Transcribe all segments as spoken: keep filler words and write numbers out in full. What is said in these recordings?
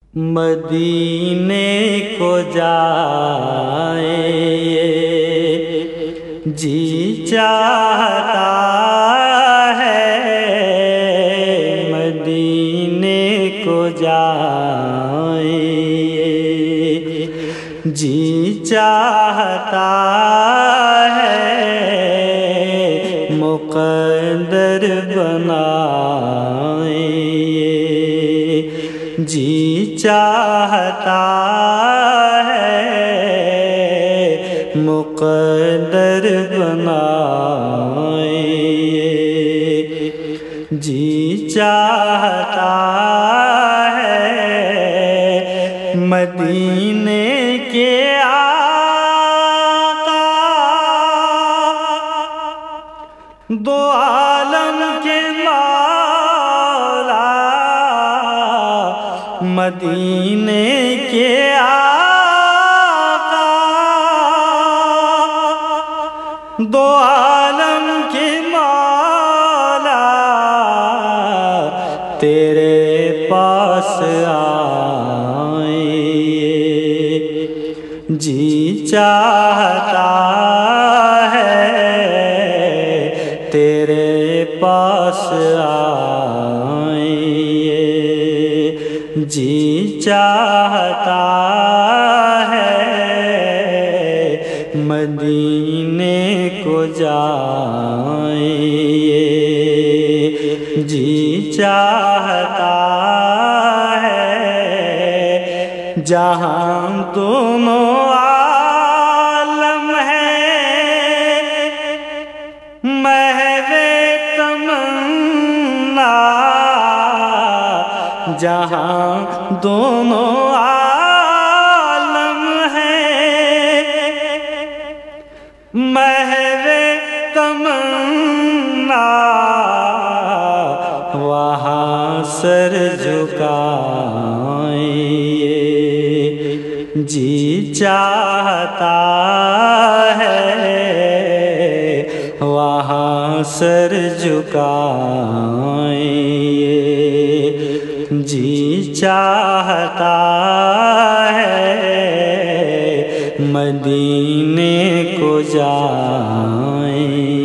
مدینے کو جائے جی چاہتا ہے، مدینے کو جائے جی چاہتا ہے، مقدر بنائے جی چاہتا ہے، مقدر بنائے جی چاہتا ہے، مدینے کے آقا دو عالم کے مولا، مدینے کے آقا دو عالم کے مولا، تیرے پاس آئے جی چاہتا ہے، تیرے پاس آئے جی چاہتا ہے، مدینے کو جائے جی چاہتا ہے، جہاں دونوں عالم ہیں محو تمنا، جہاں دونوں عالم ہیں محو تمنا، وہاں سر جھکائے جی چاہتا ہے، وہاں سر جھکائے جی چاہتا ہے، مدینے کو جائے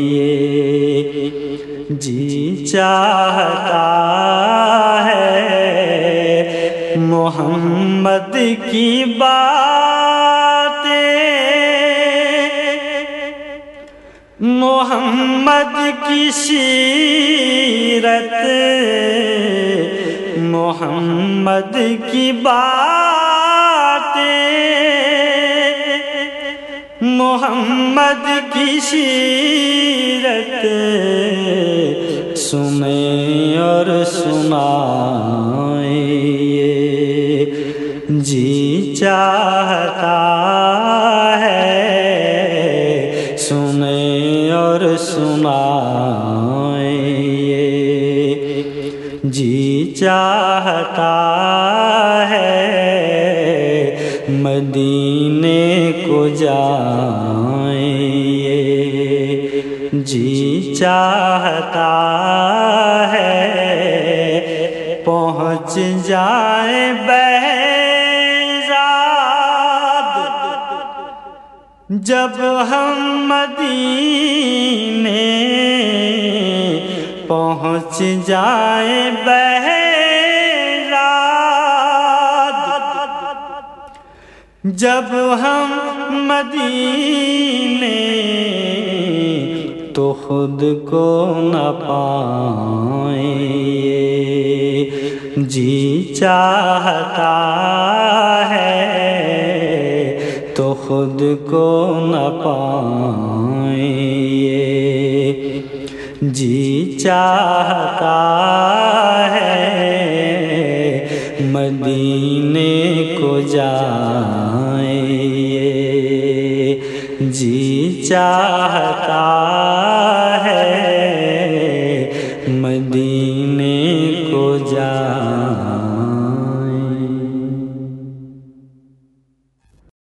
جی چاہتا ہے، محمد کی باتیں محمد کی سیرت، محمد کی باتیں محمد کی سیرت، سنیں اور سنائیں جی چاہتا ہے، سنیں اور سنائیں جی چاہتا ہے، مدینے کو جائے جی چاہتا ہے، پہنچ جائے بہزاد جب ہم مدینے، پہنچ جائے بہزاد جب ہم مدینے، تو خود کو نہ پائیں جی چاہتا ہے، تو خود کو نہ پائیں جی چاہتا ہے، مدینے کو جائے جی چاہتا ہے۔